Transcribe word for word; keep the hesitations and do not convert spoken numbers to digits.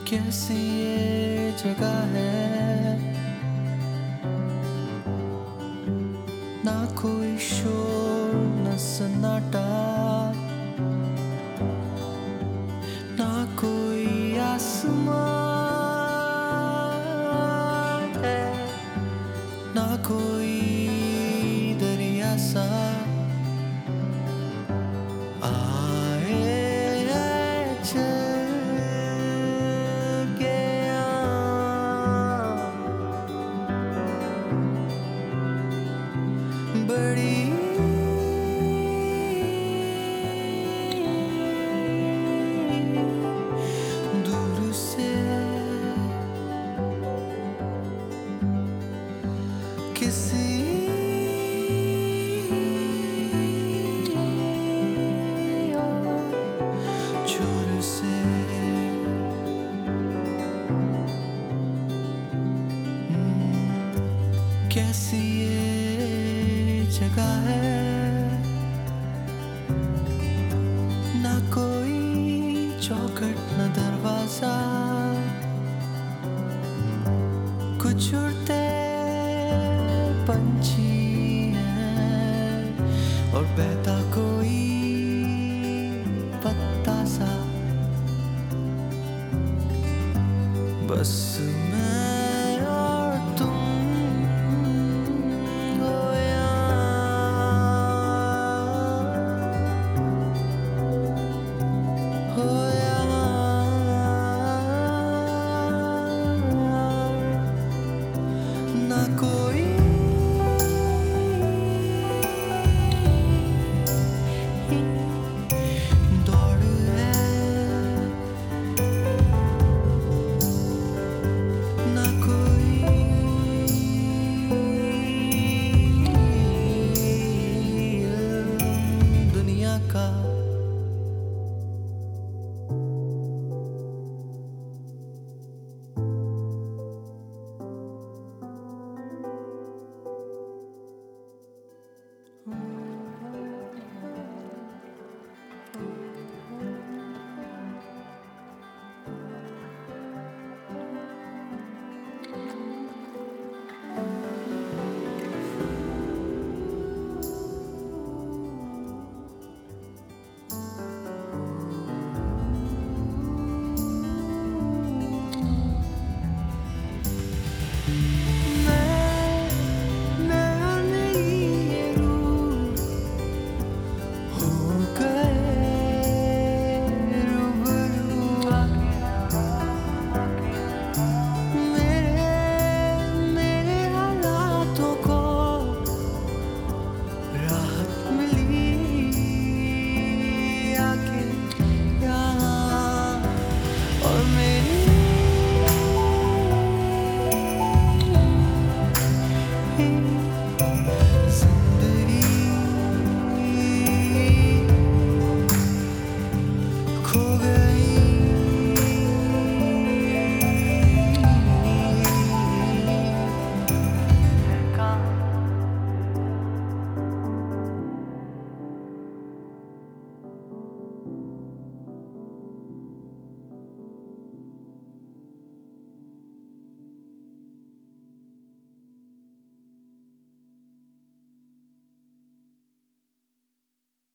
कैसी ये जगह है, ना कोई शोर न सन्नाटा, ना कोई आसमां है, ना कोई दरिया सा आए चल गया। बड़ी दूर से किसी छोर से कैसी ये जगह है, ना कोई चौखट न दरवाजा, कुछ उड़ते पंछी हैं और बहता कोई पत्ता सा, बस